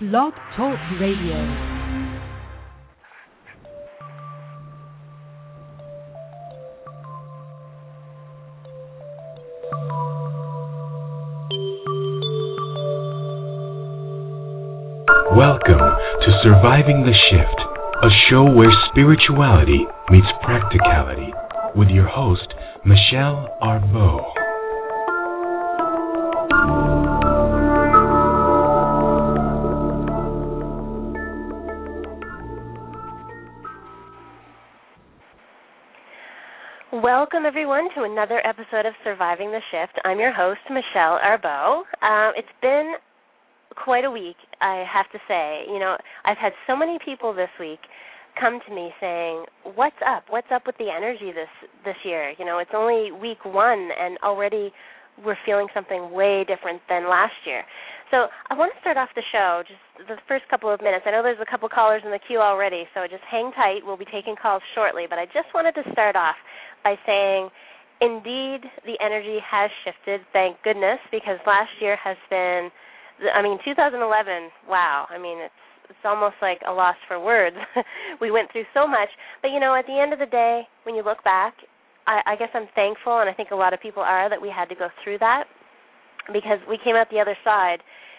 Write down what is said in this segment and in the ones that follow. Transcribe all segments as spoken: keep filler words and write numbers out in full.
Blog Talk Radio. Welcome to Surviving the Shift, a show where spirituality meets practicality, with your host, Michelle Arbeau. Welcome, everyone, to another episode of Surviving the Shift. I'm your host, Michelle Arbeau. Um, it's been quite a week, I have to say. You know, I've had so many people this week come to me saying, what's up? What's up with the energy this, this year? You know, it's only week one, and already we're feeling something way different than last year. So I want to start off the show, just the first couple of minutes. I know there's a couple callers in the queue already, so just hang tight. We'll be taking calls shortly. But I just wanted to start off by saying, indeed, the energy has shifted, thank goodness, because last year has been, I mean, two thousand eleven, wow. I mean, it's it's almost like a loss for words. We went through so much. But, you know, at the end of the day, when you look back, I, I guess I'm thankful, and I think a lot of people are, that we had to go through that, because we came out the other side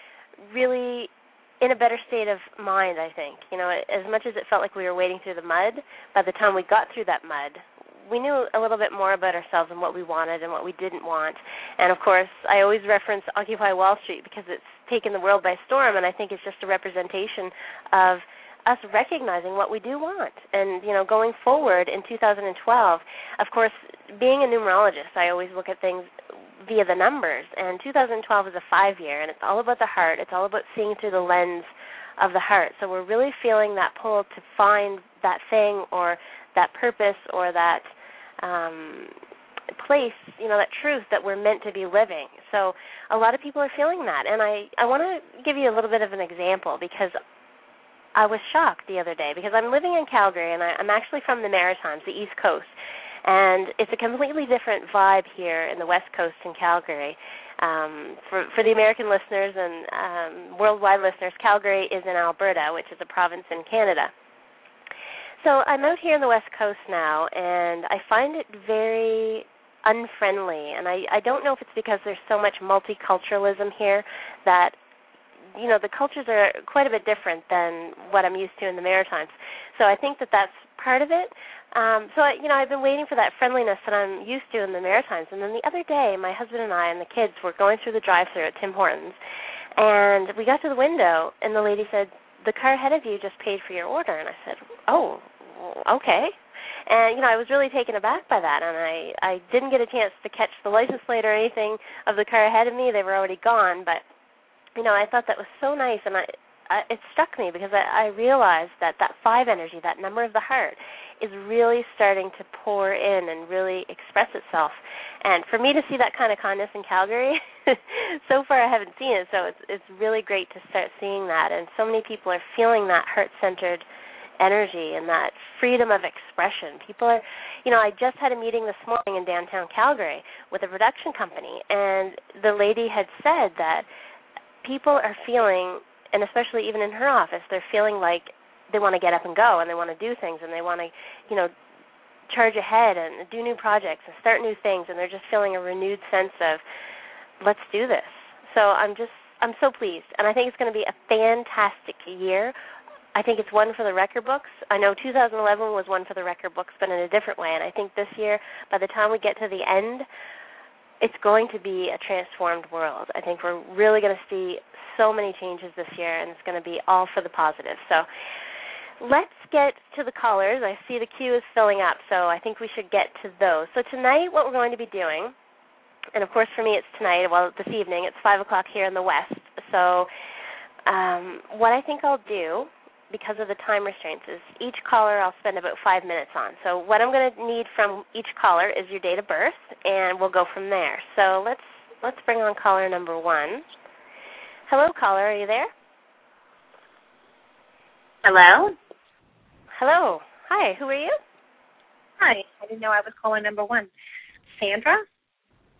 really in a better state of mind, I think. You know, as much as it felt like we were wading through the mud, by the time we got through that mud, we knew a little bit more about ourselves and what we wanted and what we didn't want. And, of course, I always reference Occupy Wall Street because it's taken the world by storm, and I think it's just a representation of us recognizing what we do want. And, you know, going forward in two thousand twelve, of course, being a numerologist, I always look at things via the numbers. And two thousand twelve is a five-year, and it's all about the heart. It's all about seeing through the lens of the heart. So we're really feeling that pull to find that thing or that purpose or that um, place, you know, that truth that we're meant to be living. So a lot of people are feeling that. And I, I want to give you a little bit of an example, because I was shocked the other day, because I'm living in Calgary, and I, I'm actually from the Maritimes, the East Coast. And it's a completely different vibe here in the West Coast in Calgary. Um, for, for the American listeners and um, worldwide listeners, Calgary is in Alberta, which is a province in Canada. So I'm out here on the West Coast now, and I find it very unfriendly. And I, I don't know if it's because there's so much multiculturalism here that, you know, the cultures are quite a bit different than what I'm used to in the Maritimes. So I think that that's part of it. Um, so, I, you know, I've been waiting for that friendliness that I'm used to in the Maritimes. And then the other day, my husband and I and the kids were going through the drive-thru at Tim Hortons, and we got to the window, and the lady said, "The car ahead of you just paid for your order." And I said, "Oh, okay." And, you know, I was really taken aback by that, and I, I didn't get a chance to catch the license plate or anything of the car ahead of me. They were already gone, but, you know, I thought that was so nice, and I, I it struck me because I, I realized that that five energy, that number of the heart, is really starting to pour in and really express itself. And for me to see that kind of kindness in Calgary, so far I haven't seen it, so it's it's really great to start seeing that. And so many people are feeling that heart-centered energy and that freedom of expression. People are, you know, I just had a meeting this morning in downtown Calgary with a production company, and the lady had said that people are feeling, and especially even in her office, they're feeling like they want to get up and go, and they want to do things, and they want to, you know, charge ahead and do new projects and start new things, and they're just feeling a renewed sense of, let's do this. So I'm just, I'm so pleased, and I think it's going to be a fantastic year. I think it's one for the record books. I know two thousand eleven was one for the record books, but in a different way, and I think this year, by the time we get to the end, it's going to be a transformed world. I think we're really going to see so many changes this year, and it's going to be all for the positive. So let's get to the callers. I see the queue is filling up, so I think we should get to those. So tonight what we're going to be doing, and of course for me it's tonight, well, this evening, it's five o'clock here in the West. So um, what I think I'll do, because of the time restraints, is each caller I'll spend about five minutes on. So what I'm going to need from each caller is your date of birth, and we'll go from there. So let's let's bring on caller number one. Hello, caller. Are you there? Hello? Hello. Hi. Who are you? Hi. I didn't know I was calling number one. Sandra?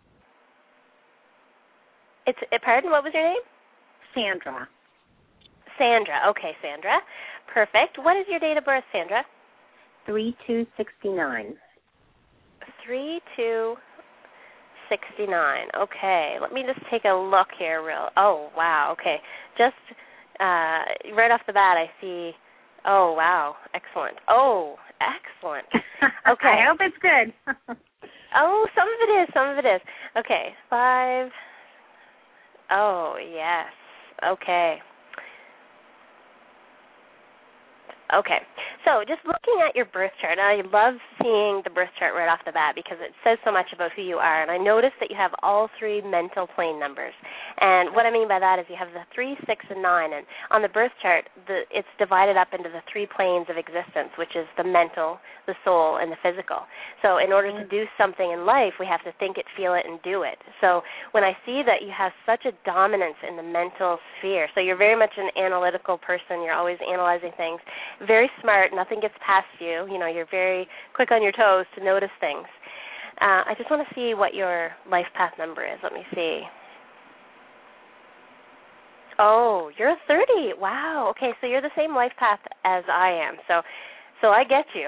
It's, pardon, what was your name? Sandra. Sandra. Okay, Sandra. Perfect. What is your date of birth, Sandra? three two sixty-nine. three two sixty-nine. Okay, let me just take a look here real. Oh, wow. Okay. Just uh, right off the bat, I see. Oh, wow. Excellent. Oh, excellent. Okay. I hope it's good. Oh, some of it is. Some of it is. Okay. Five. Oh, yes. Okay. Okay. So just looking at your birth chart, I love seeing the birth chart right off the bat because it says so much about who you are. And I noticed that you have all three mental plane numbers. And what I mean by that is you have the three, six, and nine. And on the birth chart, the, it's divided up into the three planes of existence, which is the mental, the soul, and the physical. So in order to do something in life, we have to think it, feel it, and do it. So when I see that you have such a dominance in the mental sphere, so you're very much an analytical person, you're always analyzing things, very smart, nothing gets past you, you know, you're very quick on your toes to notice things. Uh, I just want to see what your life path number is. Let me see. Oh, you're thirty. Wow. Okay, so you're the same life path as I am. So so I get you.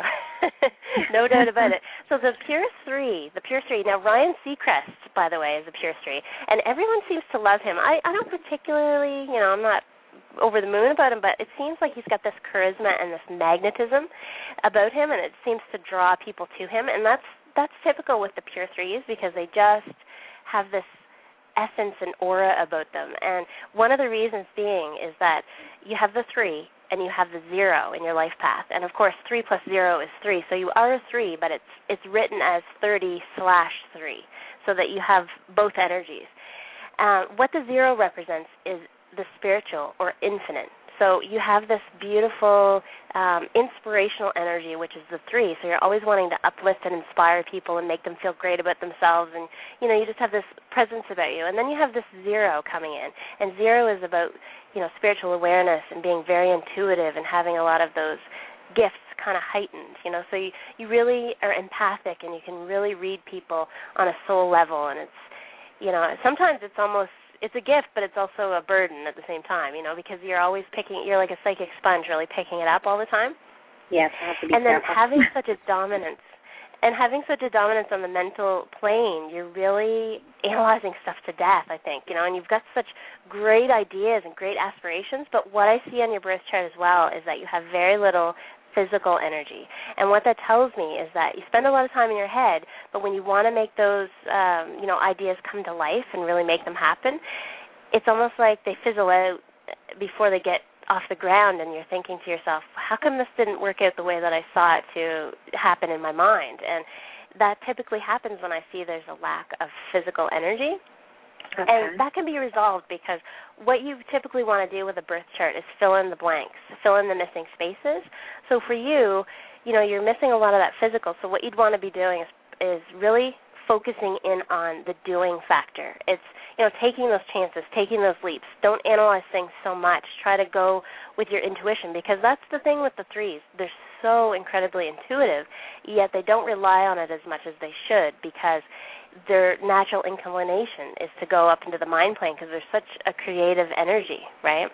No doubt about it. So the Pure Three, the Pure Three. Now, Ryan Seacrest, by the way, is a Pure Three, and everyone seems to love him. I, I don't particularly, you know, I'm not over the moon about him, but it seems like he's got this charisma and this magnetism about him, and it seems to draw people to him, and that's that's typical with the Pure Threes because they just have this essence and aura about them. And one of the reasons being is that you have the three and you have the zero in your life path, and of course three plus zero is three, so you are a three, but it's it's written as thirty slash three, so that you have both energies. Uh, what the zero represents is the spiritual or infinite. So you have this beautiful um, inspirational energy, which is the three. So you're always wanting to uplift and inspire people and make them feel great about themselves. And, you know, you just have this presence about you. And then you have this zero coming in. And zero is about, you know, spiritual awareness and being very intuitive and having a lot of those gifts kind of heightened, you know. So you, you really are empathic and you can really read people on a soul level. And it's, you know, sometimes it's almost, it's a gift, but it's also a burden at the same time, you know, because you're always picking, you're like a psychic sponge really picking it up all the time. Yes, I have to be And then careful. having such a dominance, and having such a dominance on the mental plane, you're really analyzing stuff to death, I think, you know, and you've got such great ideas and great aspirations, but what I see on your birth chart as well is that you have very little physical energy. And what that tells me is that you spend a lot of time in your head, but when you want to make those, um, you know, ideas come to life and really make them happen, it's almost like they fizzle out before they get off the ground, and you're thinking to yourself, how come this didn't work out the way that I saw it to happen in my mind? And that typically happens when I see there's a lack of physical energy. Okay. And that can be resolved because what you typically want to do with a birth chart is fill in the blanks, fill in the missing spaces. So for you, you know, you're missing a lot of that physical. So what you'd want to be doing is, is really focusing in on the doing factor. It's, you know, taking those chances, taking those leaps. Don't analyze things so much. Try to go with your intuition, because that's the thing with the threes. They're so incredibly intuitive, yet they don't rely on it as much as they should, because their natural inclination is to go up into the mind plane because there's such a creative energy, right?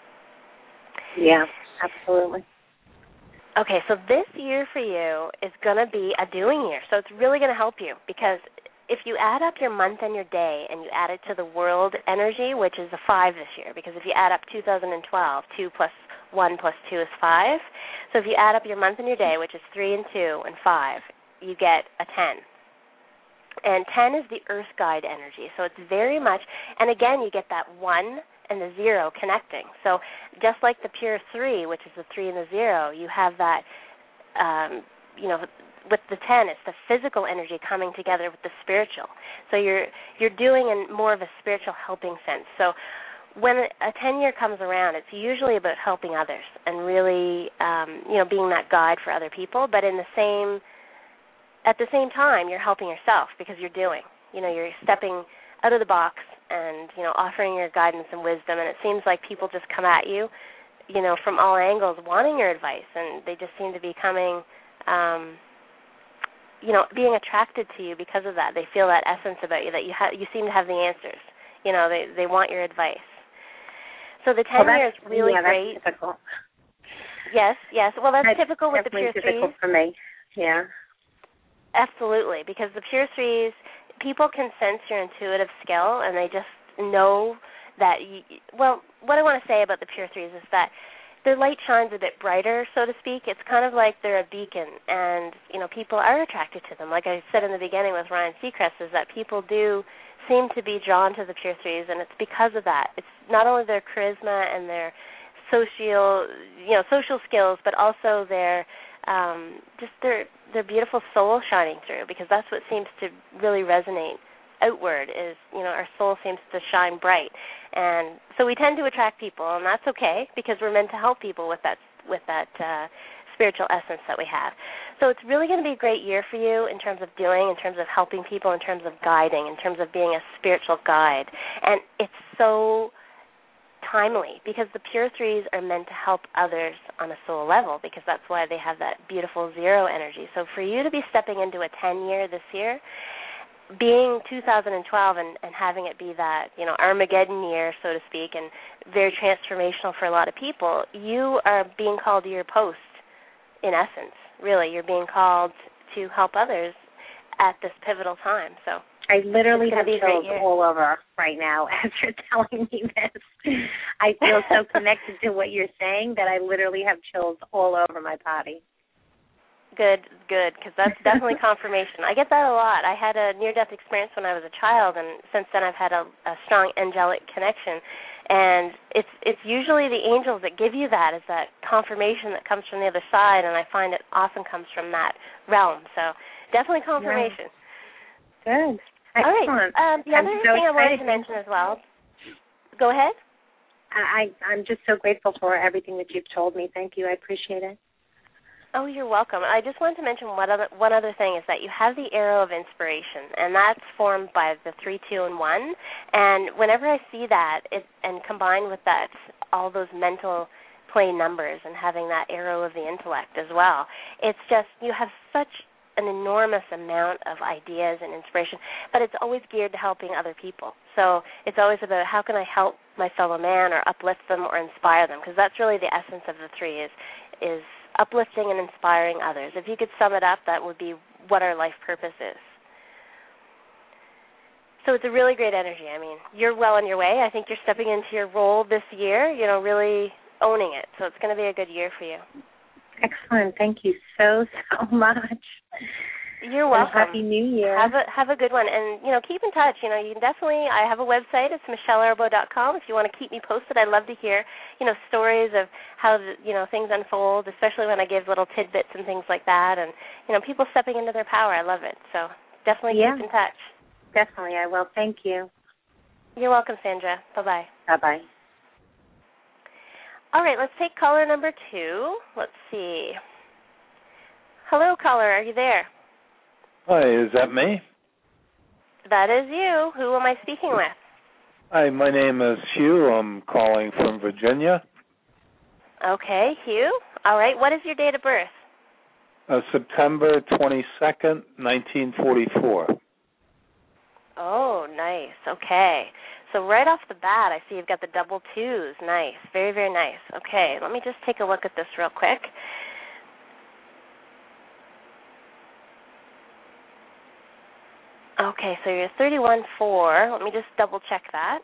Yeah, absolutely. Okay, so this year for you is going to be a doing year. So it's really going to help you, because if you add up your month and your day and you add it to the world energy, which is a five this year, because if you add up two thousand twelve, two plus one plus two is five. So if you add up your month and your day, which is three and two and five, you get a ten. And ten is the earth guide energy. So it's very much, and again, you get that one and the zero connecting. So just like the pure three, which is the three and the zero, you have that, um, you know, with the ten, it's the physical energy coming together with the spiritual. So you're you're doing in more of a spiritual helping sense. So when a ten year comes around, it's usually about helping others and really, um, you know, being that guide for other people. But in the same At the same time, you're helping yourself because you're doing. You know, you're stepping out of the box and, you know, offering your guidance and wisdom. And it seems like people just come at you, you know, from all angles wanting your advice. And they just seem to be coming, um, you know, being attracted to you because of that. They feel that essence about you, that you ha- you seem to have the answers. You know, they, they want your advice. So the ten well, year is really yeah, great. That's typical. Yes, yes. Well, that's, that's typical with the Pure typical Threes. for me. Yeah. Absolutely, because the Pure Threes, people can sense your intuitive skill, and they just know that. You, well, what I want to say about the Pure Threes is that their light shines a bit brighter, so to speak. It's kind of like they're a beacon, and you know people are attracted to them. Like I said in the beginning with Ryan Seacrest, is that people do seem to be drawn to the Pure Threes, and it's because of that. It's not only their charisma and their social, you know, social skills, but also their um, just their their beautiful soul shining through, because that's what seems to really resonate outward is, you know, our soul seems to shine bright. And so we tend to attract people, and that's okay because we're meant to help people with that with that uh, spiritual essence that we have. So it's really going to be a great year for you in terms of doing, in terms of helping people, in terms of guiding, in terms of being a spiritual guide. And it's so timely because the Pure Threes are meant to help others on a soul level, because that's why they have that beautiful zero energy. So for you to be stepping into a ten-year this year, being two thousand twelve and, and having it be that, you know, Armageddon year, so to speak, and very transformational for a lot of people, you are being called to your post, in essence. Really, you're being called to help others at this pivotal time. So I literally have chills year. all over right now as you're telling me this. I feel so connected to what you're saying that I literally have chills all over my body. Good, good, because that's definitely confirmation. I get that a lot. I had a near-death experience when I was a child, and since then I've had a, a strong angelic connection. And it's it's usually the angels that give you that, is that confirmation that comes from the other side, and I find it often comes from that realm. So definitely confirmation. Yeah. Good. Excellent. All right. Um, the I'm other so thing I wanted excited. to mention as well. Go ahead. I, I'm just so grateful for everything that you've told me. Thank you. I appreciate it. Oh, you're welcome. I just wanted to mention one other one other thing is that you have the arrow of inspiration, and that's formed by the three, two, and one. And whenever I see that, it, and combined with that, all those mental play numbers and having that arrow of the intellect as well, it's just you have such an enormous amount of ideas and inspiration, but it's always geared to helping other people. So it's always about how can I help my fellow man or uplift them or inspire them, because that's really the essence of the three is is uplifting and inspiring others. If you could sum it up, that would be what our life purpose is. So it's a really great energy. I mean, you're well on your way. I think you're stepping into your role this year, you know, really owning it. So it's going to be a good year for you. Excellent. Thank you so, so much. You're welcome. And Happy New Year. Have a have a good one, and you know, keep in touch. You know, you can definitely. I have a website. It's michelle arbo dot com. If you want to keep me posted, I'd love to hear, you know, stories of how the, you know things unfold, especially when I give little tidbits and things like that, and you know, people stepping into their power. I love it. So definitely yeah. keep in touch. Definitely, I will. Thank you. You're welcome, Sandra. Bye bye. Bye bye. All right, let's take caller number two. Let's see. Hello, caller. Are you there? Hi, is that me? That is you. Who am I speaking with? Hi, my name is Hugh. I'm calling from Virginia. Okay, Hugh. All right, what is your date of birth? Uh, September twenty-second, nineteen forty-four. Oh, nice. Okay. So right off the bat, I see you've got the double twos. Nice. Very, very nice. Okay, let me just take a look at this real quick. Okay, so you're thirty-one four. Let me just double check that.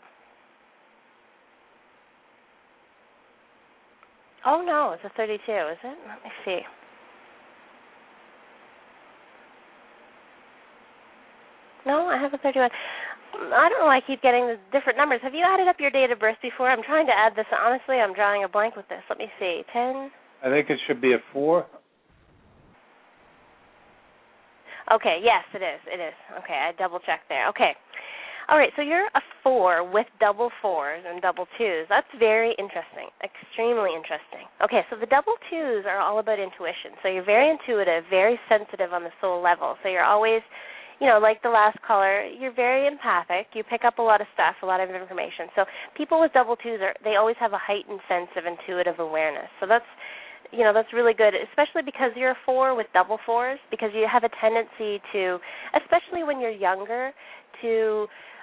Oh, no, it's a thirty-two, is it? Let me see. No, I have a thirty-one. I don't know why I keep getting the different numbers. Have you added up your date of birth before? I'm trying to add this. Honestly, I'm drawing a blank with this. Let me see. ten. I think it should be a four. Okay, yes, it is. It is. Okay, I double-checked there. Okay. All right, so you're a four with double fours and double twos. That's very interesting, extremely interesting. Okay, so the double twos are all about intuition. So you're very intuitive, very sensitive on the soul level. So you're always, you know, like the last caller, you're very empathic. You pick up a lot of stuff, a lot of information. So people with double twos, are they always have a heightened sense of intuitive awareness. So that's, you know, that's really good, especially because you're a four with double fours, because you have a tendency to, especially when you're younger, to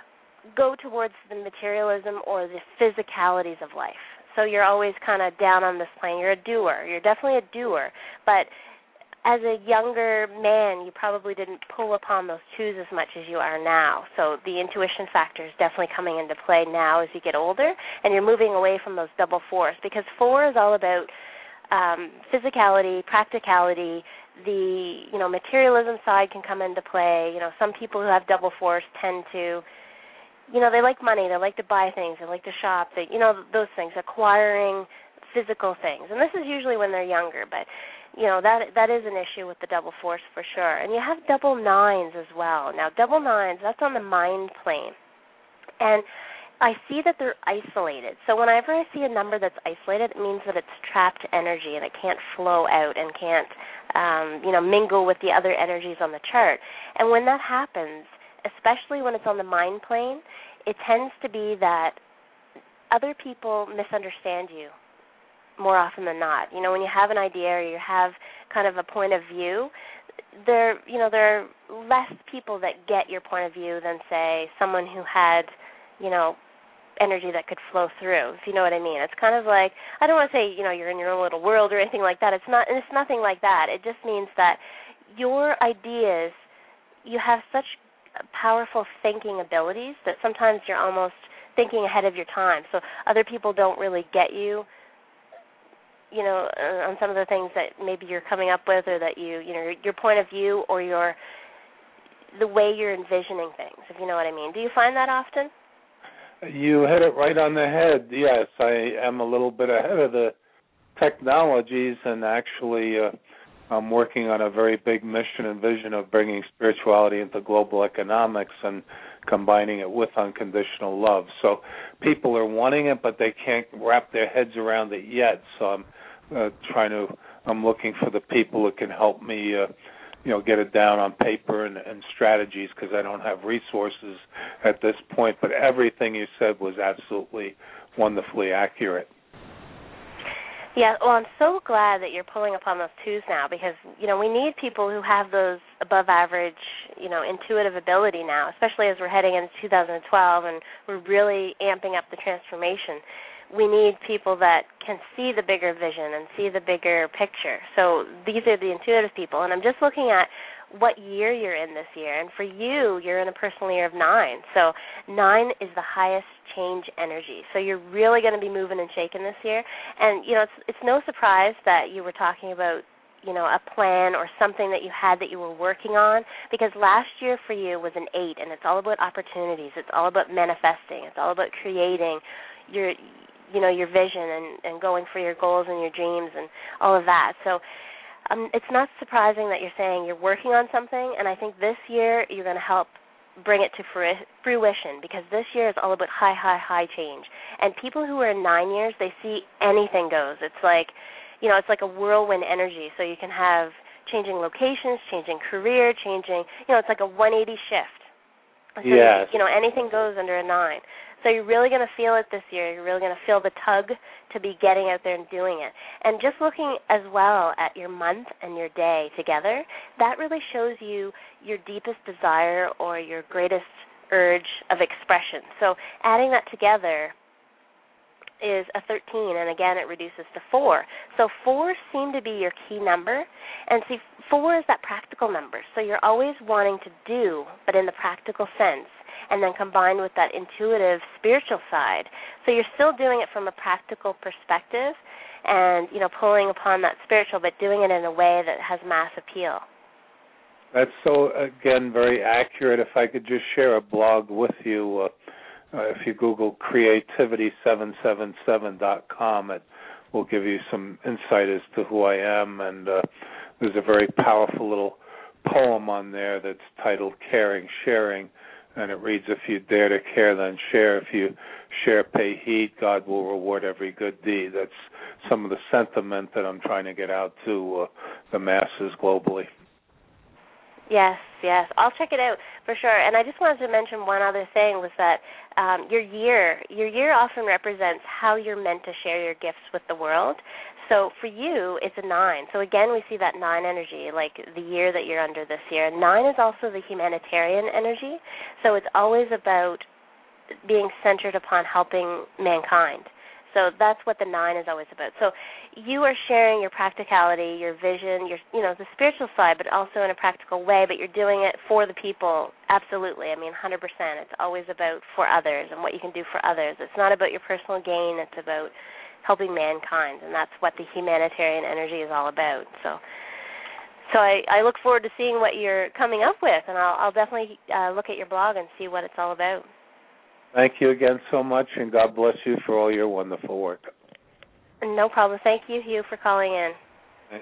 go towards the materialism or the physicalities of life. So you're always kind of down on this plane. You're a doer. You're definitely a doer. But as a younger man, you probably didn't pull upon those twos as much as you are now. So the intuition factor is definitely coming into play now as you get older, and you're moving away from those double fours, because four is all about um, physicality, practicality. The you know materialism side can come into play. You know, some people who have double fours tend to, you know, they like money, they like to buy things, they like to shop, they, you know, those things, acquiring physical things. And this is usually when they're younger, but you know, that that is an issue with the double fours for sure. And you have double nines as well. Now, double nines, that's on the mind plane. And I see that they're isolated. So whenever I see a number that's isolated, it means that it's trapped energy and it can't flow out and can't, um, you know, mingle with the other energies on the chart. And when that happens, especially when it's on the mind plane, it tends to be that other people misunderstand you more often than not. You know, when you have an idea or you have kind of a point of view, there, you know, there are less people that get your point of view than, say, someone who had, you know, energy that could flow through, if you know what I mean. It's kind of like, I don't want to say, you know, you're in your own little world or anything like that. It's not, it's nothing like that. It just means that your ideas, you have such powerful thinking abilities that sometimes you're almost thinking ahead of your time. So other people don't really get you, you know, uh, on some of the things that maybe you're coming up with, or that you, you know, your point of view or your, the way you're envisioning things, if you know what I mean. Do you find that often? You hit it right on the head. Yes, I am a little bit ahead of the technologies, and actually uh, I'm working on a very big mission and vision of bringing spirituality into global economics and combining it with unconditional love. So people are wanting it, but they can't wrap their heads around it yet. So I'm uh, trying to, I'm looking for the people who can help me, uh, you know, get it down on paper and, and strategies, because I don't have resources at this point. But everything you said was absolutely wonderfully accurate. Yeah, well, I'm so glad that you're pulling upon those twos now, because, you know, we need people who have those above average, you know, intuitive ability now, especially as we're heading into two thousand twelve and we're really amping up the transformation. We need people that can see the bigger vision and see the bigger picture. So these are the intuitive people, and I'm just looking at what year you're in this year. And for you, you're in a personal year of nine. So nine is the highest change energy. So you're really going to be moving and shaking this year. And, you know, it's it's no surprise that you were talking about, you know, a plan or something that you had that you were working on, because last year for you was an eight, and it's all about opportunities. It's all about manifesting. It's all about creating your, you know, your vision and, and going for your goals and your dreams and all of that. So um, it's not surprising that you're saying you're working on something, and I think this year you're going to help bring it to fruition, because this year is all about high, high, high change. And people who are in nine years, they see anything goes. It's like, you know, it's like a whirlwind energy. So you can have changing locations, changing career, changing, you know, it's like a one eighty shift. So, yes. You know, anything goes under a nine. So you're really going to feel it this year. You're really going to feel the tug to be getting out there and doing it. And just looking as well at your month and your day together, that really shows you your deepest desire or your greatest urge of expression. So adding that together is a thirteen, and again it reduces to four. So four seem to be your key number, and see, four is that practical number. So you're always wanting to do, but in the practical sense, and then combined with that intuitive spiritual side. So you're still doing it from a practical perspective, and, you know, pulling upon that spiritual, but doing it in a way that has mass appeal. That's so, again, very accurate. If I could just share a blog with you, uh, uh, if you Google creativity seven seven seven dot com, it will give you some insight as to who I am. And uh, there's a very powerful little poem on there that's titled Caring, Sharing, and it reads, if you dare to care, then share. If you share, pay heed, God will reward every good deed. That's some of the sentiment that I'm trying to get out to uh, the masses globally. Yes, yes. I'll check it out for sure. And I just wanted to mention one other thing, was that um, your year, your year often represents how you're meant to share your gifts with the world. So for you, it's a nine. So again, we see that nine energy, like the year that you're under this year. Nine is also the humanitarian energy. So it's always about being centered upon helping mankind. So that's what the nine is always about. So you are sharing your practicality, your vision, your you know the spiritual side, but also in a practical way. But you're doing it for the people. Absolutely. I mean, one hundred percent. It's always about for others and what you can do for others. It's not about your personal gain. It's about helping mankind, and that's what the humanitarian energy is all about. So, so I, I look forward to seeing what you're coming up with, and I'll, I'll definitely uh, look at your blog and see what it's all about. Thank you again so much, and God bless you for all your wonderful work. No problem. Thank you, Hugh, for calling in. Right.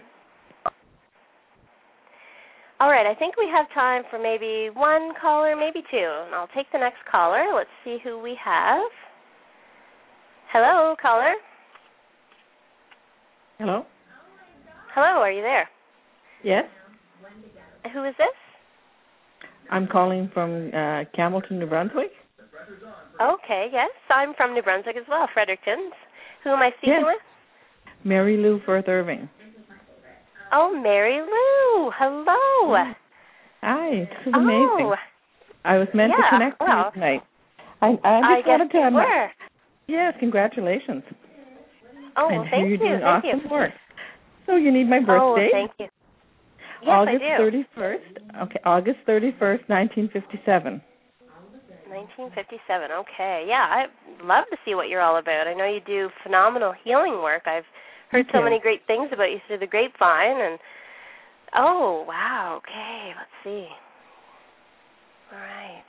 All right, I think we have time for maybe one caller, maybe two. And I'll take the next caller. Let's see who we have. Hello, caller. Hello? Hello, are you there? Yes? Who is this? I'm calling from uh, Campbellton, New Brunswick. Okay, yes. I'm from New Brunswick as well, Fredericton. Who am I speaking yes. with? Mary Lou Firth Irving. Oh, Mary Lou. Hello. Hi. This is oh. amazing. I was meant yeah, to connect well, with you tonight. I, I I just guess wanted to... you were. Yes, congratulations. Oh, and well, thank you're you. doing Thank awesome you. work. So you need my birthday? Oh, thank you. Yes, August I do. thirty-first. Okay, August thirty-first, nineteen fifty-seven. nineteen fifty-seven. Okay. Yeah, I'd love to see what you're all about. I know you do phenomenal healing work. I've heard Thank so you. many great things about you through the grapevine. And oh, wow. Okay. Let's see. All right.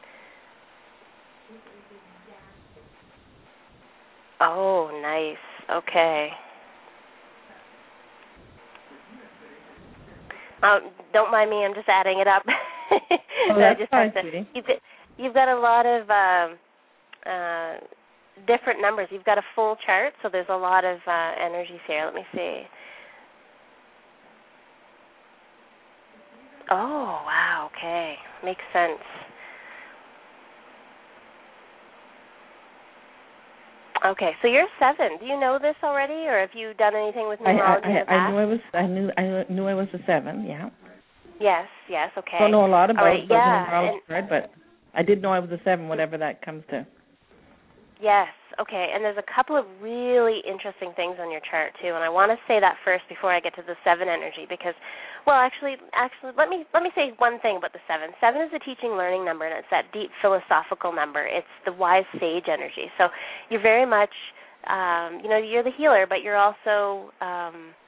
Oh, nice. Okay. Um, don't mind me. I'm just adding it up. Oh, that's I just fine, have to, sweetie. you've, got, you've got a lot of um, uh, different numbers. You've got a full chart, so there's a lot of uh, energies here. Let me see. Oh, wow. Okay. Makes sense. Okay, so you're seven. Do you know this already, or have you done anything with numerology I, I, in the past? I knew I was. I knew. I knew I was a seven. Yeah. Yes. Yes. Okay. Don't know a lot about right, it, yeah, numerology, and, but I did know I was a seven. Whatever that comes to. Yes. Okay. And there's a couple of really interesting things on your chart too, and I want to say that first before I get to the seven energy, because, well, actually, actually, let me let me say one thing about the seven. Seven is a teaching, learning number, and it's that deep philosophical number. It's the wise sage energy. So you're very much, um, you know, you're the healer, but you're also, um,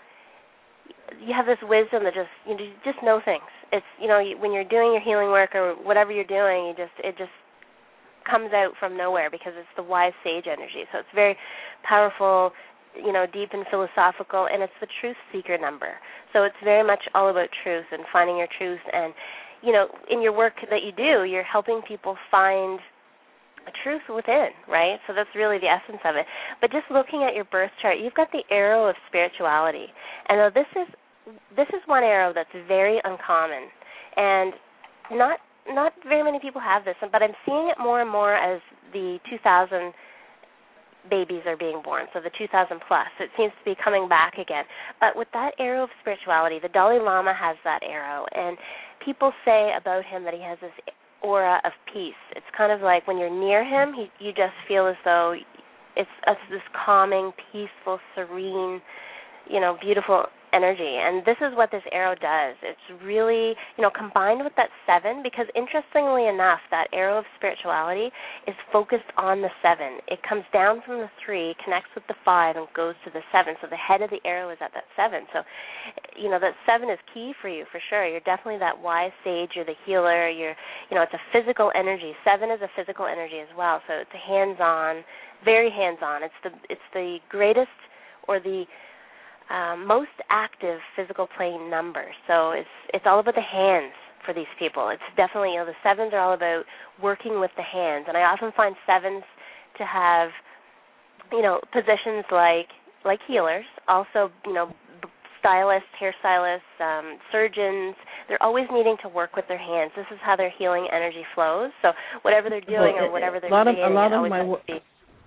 you have this wisdom that just you just know things. It's you know you, when you're doing your healing work or whatever you're doing, you just it just comes out from nowhere because it's the wise sage energy. So it's very powerful, you know, deep and philosophical, and it's the truth seeker number. So it's very much all about truth and finding your truth. And, you know, in your work that you do, you're helping people find a truth within, right? So that's really the essence of it. But just looking at your birth chart, you've got the arrow of spirituality. And uh, this is this is one arrow that's very uncommon. And not Not very many people have this, but I'm seeing it more and more as the two thousand babies are being born, so the two thousand plus. It seems to be coming back again. But with that arrow of spirituality, the Dalai Lama has that arrow, and people say about him that he has this aura of peace. It's kind of like when you're near him, he, you just feel as though it's, it's this calming, peaceful, serene, you know, beautiful energy. And this is what this arrow does. It's really, you know, combined with that seven, because interestingly enough, that arrow of spirituality is focused on the seven. It comes down from the three, connects with the five, and goes to the seven. So the head of the arrow is at that seven. So, you know, that seven is key for you for sure. You're definitely that wise sage. You're the healer. You're, you know, it's a physical energy. Seven is a physical energy as well. So it's a hands-on, very hands-on. It's the it's the greatest or the Um, most active physical plane number. So it's it's all about the hands for these people. It's definitely, you know, the sevens are all about working with the hands. And I often find sevens to have, you know, positions like like healers, also, you know, stylists, hairstylists, um, surgeons. They're always needing to work with their hands. This is how their healing energy flows. So whatever they're doing or whatever they're a lot of, creating, a lot it of always my has to be.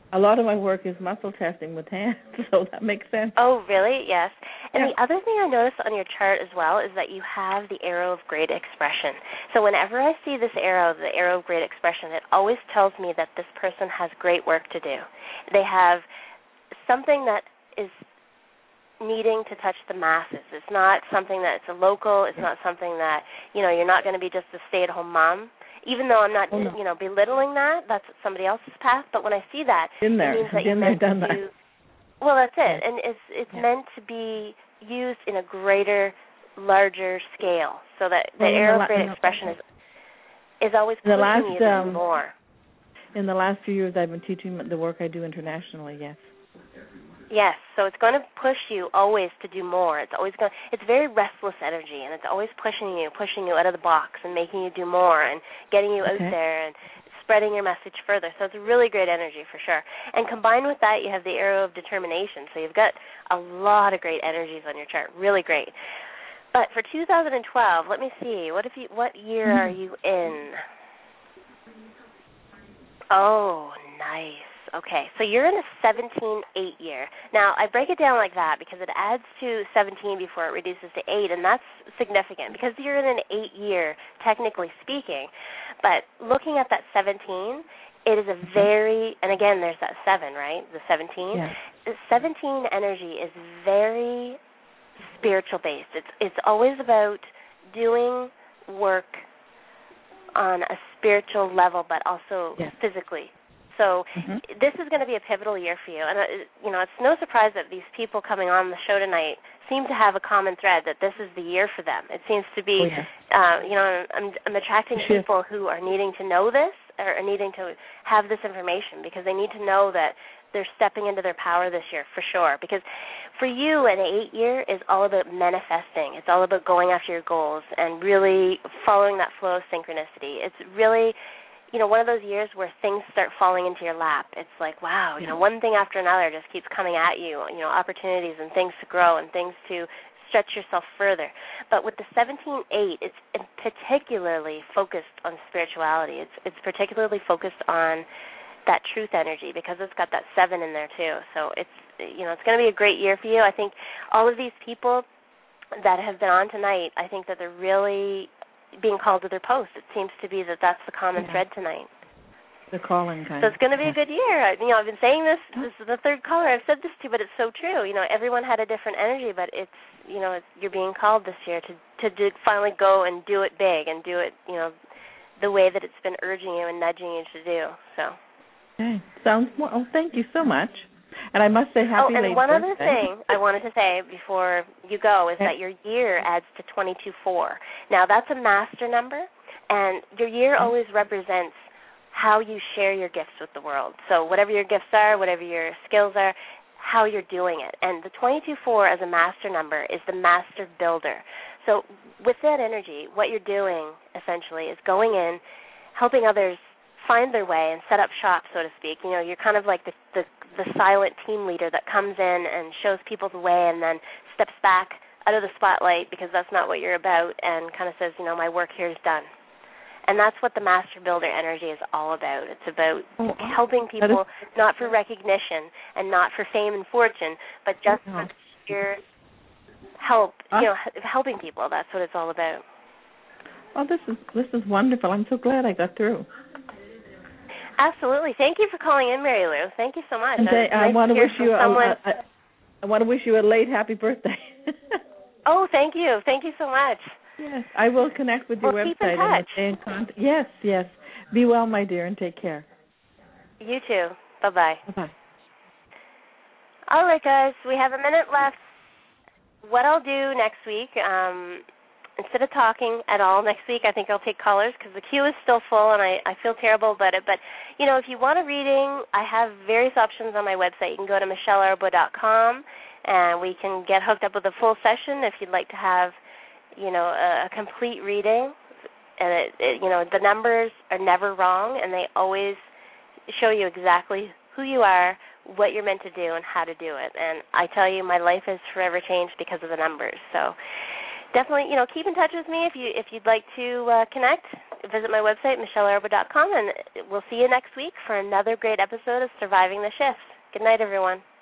A lot of my work is muscle testing with hands, so that makes sense. Oh, really? Yes. And Yeah. the other thing I noticed on your chart as well is that you have the arrow of great expression. So whenever I see this arrow, the arrow of great expression, it always tells me that this person has great work to do. They have something that is needing to touch the masses. It's not something that's a local. It's not something that, you know, you're not going to be just a stay-at-home mom. Even though I'm not, oh, no. you know, belittling that, that's somebody else's path. But when I see that, Been there. it means that Been you're there, meant done to that. do, well, that's it. And it's it's yeah. meant to be used in a greater, larger scale, so that the well, arrow the of great la- expression is is always the pushing last, you to do um, more. In the last few years, I've been teaching the work I do internationally. Yes. Yes, so it's going to push you always to do more. It's always going. It's very restless energy, and it's always pushing you, pushing you out of the box, and making you do more, and getting you okay. out there, and spreading your message further. So it's a really great energy for sure. And combined with that, you have the arrow of determination. So you've got a lot of great energies on your chart. Really great. But for two thousand twelve, let me see. What if you? What year are you in? Oh, nice. Okay, so you're in a seventeen eight year. Now, I break it down like that because it adds to seventeen before it reduces to eight, and that's significant because you're in an eight year, technically speaking. But looking at that seventeen, it is a very, and again, there's that seven, right, the seventeen. Yeah. The seventeen energy is very spiritual-based. It's, it's always about doing work on a spiritual level, but also yeah. physically. So mm-hmm. this is going to be a pivotal year for you. And, uh, you know, it's no surprise that these people coming on the show tonight seem to have a common thread, that this is the year for them. It seems to be, oh, yeah. uh, you know, I'm, I'm attracting sure. people who are needing to know this or are needing to have this information because they need to know that they're stepping into their power this year for sure. Because for you, an eight year is all about manifesting. It's all about going after your goals and really following that flow of synchronicity. It's really, you know, one of those years where things start falling into your lap. It's like, wow, you know, one thing after another just keeps coming at you, you know, opportunities and things to grow and things to stretch yourself further. But with the seventeen eight, it's particularly focused on spirituality. It's it's particularly focused on that truth energy because it's got that seven in there too. So it's, you know, it's going to be a great year for you. I think all of these people that have been on tonight, I think that they're really being called to their post. It seems to be that that's the common yeah. thread tonight. The calling kind. So it's going to be yeah. a good year. You know, I've been saying this. This is the third caller I've said this to, but it's so true. You know, everyone had a different energy, but it's, you know, it's, you're being called this year to to do, finally go and do it big and do it, you know, the way that it's been urging you and nudging you to do. So. Okay. Sounds. Well, oh, thank you so much. And I must say happy Oh, and late one birthday. other thing I wanted to say before you go is that your year adds to twenty-two four. Now, that's a master number, and your year always represents how you share your gifts with the world. So whatever your gifts are, whatever your skills are, how you're doing it. And the twenty-two four as a master number is the master builder. So with that energy, what you're doing essentially is going in, helping others find their way and set up shop, so to speak. You know, you're kind of like the, the the silent team leader that comes in and shows people the way and then steps back out of the spotlight because that's not what you're about and kind of says, you know, my work here is done. And that's what the master builder energy is all about. It's about oh, helping people not for recognition and not for fame and fortune, but just oh. for your help, you know, helping people. That's what it's all about. Oh, this is this is wonderful. I'm so glad I got through. Absolutely. Thank you for calling in, Mary Lou. Thank you so much. And I, nice I want to hear wish you a, someone... a, a, I want to wish you a late happy birthday. Oh, thank you. Thank you so much. Yes, I will connect with your well, website keep in touch. and stay in contact. Yes, yes. Be well, my dear, and take care. You too. Bye-bye. Bye-bye. All right, guys. We have a minute left. What I'll do next week, um, instead of talking at all next week, I think I'll take callers because the queue is still full, and I, I feel terrible about it. But, you know, if you want a reading, I have various options on my website. You can go to michelle arbo dot com, and we can get hooked up with a full session if you'd like to have, you know, a, a complete reading. And, it, it, you know, the numbers are never wrong, and they always show you exactly who you are, what you're meant to do, and how to do it. And I tell you, my life has forever changed because of the numbers. So definitely, you know, keep in touch with me if you if you'd like to uh, connect visit my website, michelle arbo dot com, and we'll see you next week for another great episode of Surviving the Shift. Good night, everyone.